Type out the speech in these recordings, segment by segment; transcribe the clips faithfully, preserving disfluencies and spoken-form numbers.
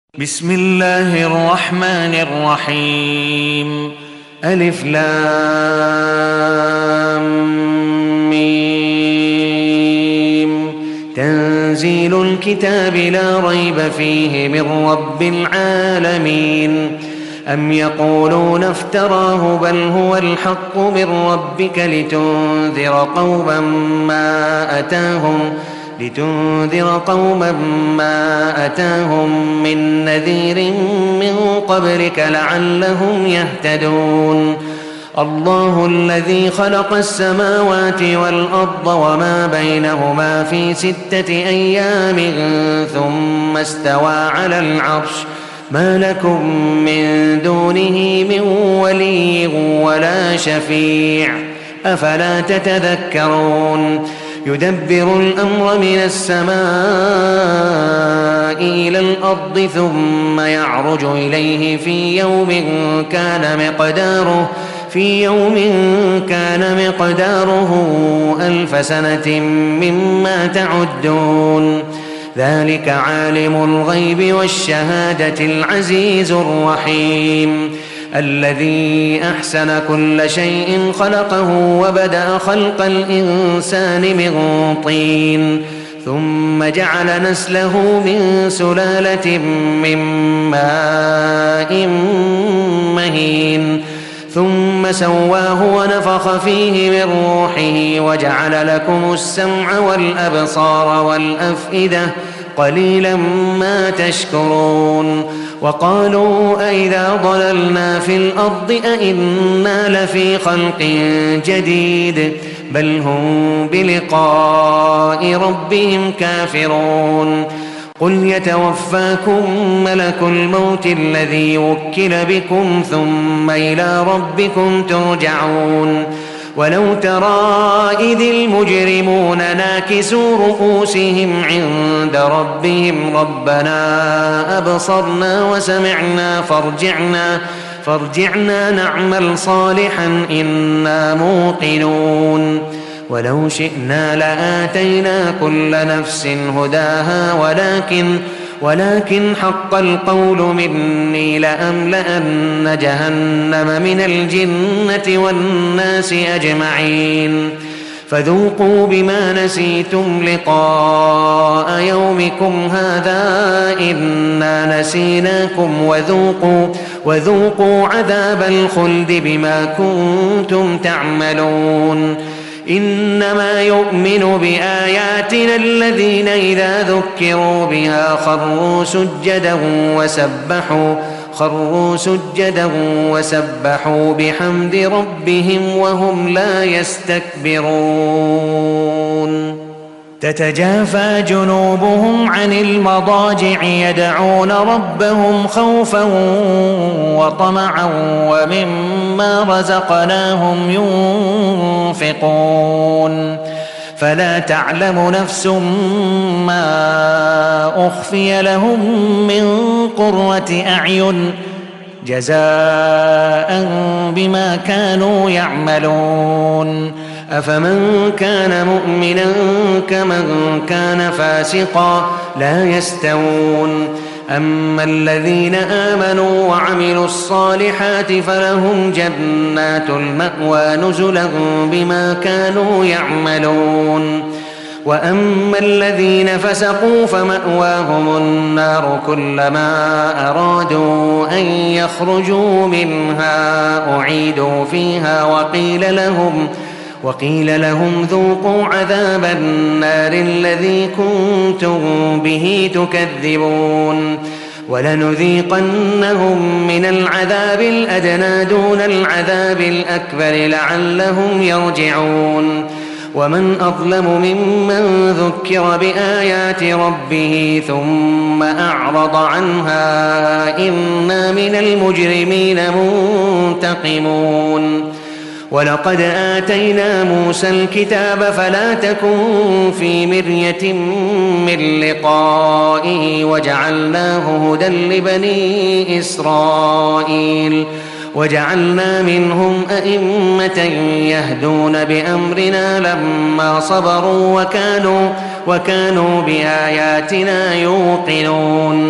بسم الله الرحمن الرحيم. ألف لام ميم. تنزيل الكتاب لا ريب فيه من رب العالمين. أم يقولون افتراه بل هو الحق من ربك لتنذر قوما ما أتاهم لتنذر قوما ما أتاهم من نذير من قبلك لعلهم يهتدون. الله الذي خلق السماوات والأرض وما بينهما في ستة أيام ثم استوى على العرش ما لكم من دونه من ولي ولا شفيع أفلا تتذكرون. يدبر الأمر من السماء إلى الأرض ثم يعرج إليه في يوم كان مقداره في يوم كان مقداره ألف سنة مما تعدون. ذلك عالم الغيب والشهادة العزيز الرحيم. الذي أحسن كل شيء خلقه وبدأ خلق الإنسان من طين ثم جعل نسله من سلالة من ماء مهين ثم سواه ونفخ فيه من روحه وجعل لكم السمع والأبصار والأفئدة قليلا ما تشكرون. وقالوا أئذا ضللنا في الأرض أئنا لفي خلق جديد بل هم بلقاء ربهم كافرون. قل يتوفاكم ملك الموت الذي وكل بكم ثم إلى ربكم ترجعون. ولو ترى إذ المجرمون ناكسوا رؤوسهم عند ربهم ربنا أبصرنا وسمعنا فارجعنا فارجعنا نعمل صالحا إنا موقنون. ولو شئنا لآتينا كل نفس هداها ولكن ولكن حق القول مني لأملأن جهنم من الجنة والناس أجمعين. فذوقوا بما نسيتم لقاء يومكم هذا إنا نسيناكم وذوقوا, وذوقوا عذاب الخلد بما كنتم تعملون. إنما يؤمن بآياتنا الذين إذا ذكروا بها خروا سجدا وسبحوا خروا سجدا وسبحوا بحمد ربهم وهم لا يستكبرون. تتجافى جنوبهم عن المضاجع يدعون ربهم خوفا وطمعا ومما رزقناهم ينفقون. فلا تعلم نفس ما أخفي لهم من قرة أعين جزاء بما كانوا يعملون. أفمن كان مؤمنا كمن كان فاسقا لا يستوون. أما الذين آمنوا وعملوا الصالحات فلهم جنات المأوى نزلا بما كانوا يعملون. وأما الذين فسقوا فمأواهم النار كلما أرادوا أن يخرجوا منها أعيدوا فيها وقيل لهم وقيل لهم ذوقوا عذاب النار الذي كنتم به تكذبون. ولنذيقنهم من العذاب الأدنى دون العذاب الأكبر لعلهم يرجعون. ومن أظلم ممن ذكر بآيات ربه ثم أعرض عنها إنا من المجرمين منتقمون. ولقد آتينا موسى الكتاب فلا تكن في مرية من لقائه وجعلناه هدى لبني إسرائيل وجعلنا منهم أئمة يهدون بأمرنا لما صبروا وكانوا, وكانوا بآياتنا يوقنون.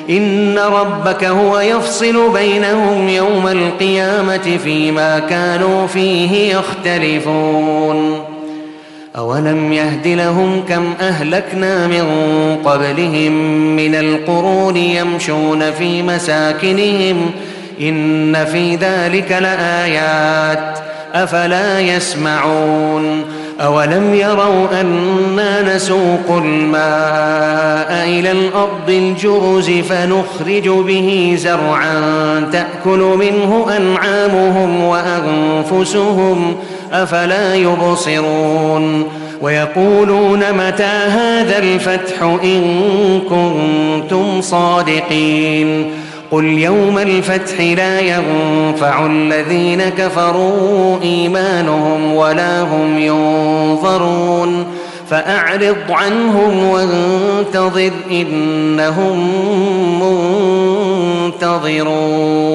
إن ربك هو يفصل بينهم يوم القيامة فيما كانوا فيه يختلفون أولم يهد لهم كم أهلكنا من قبلهم من القرون يمشون في مساكنهم إن في ذلك لآيات أفلا يسمعون أولم يروا أنا نسوق الماء إلى الأرض الجرز فنخرج به زرعا تأكل منه أنعامهم وأنفسهم أفلا يبصرون ويقولون متى هذا الفتح إن كنتم صادقين قل يوم الفتح لا ينفع الذين كفروا إيمانهم ولا هم ينظرون فأعرض عنهم وانتظر إنهم منتظرون.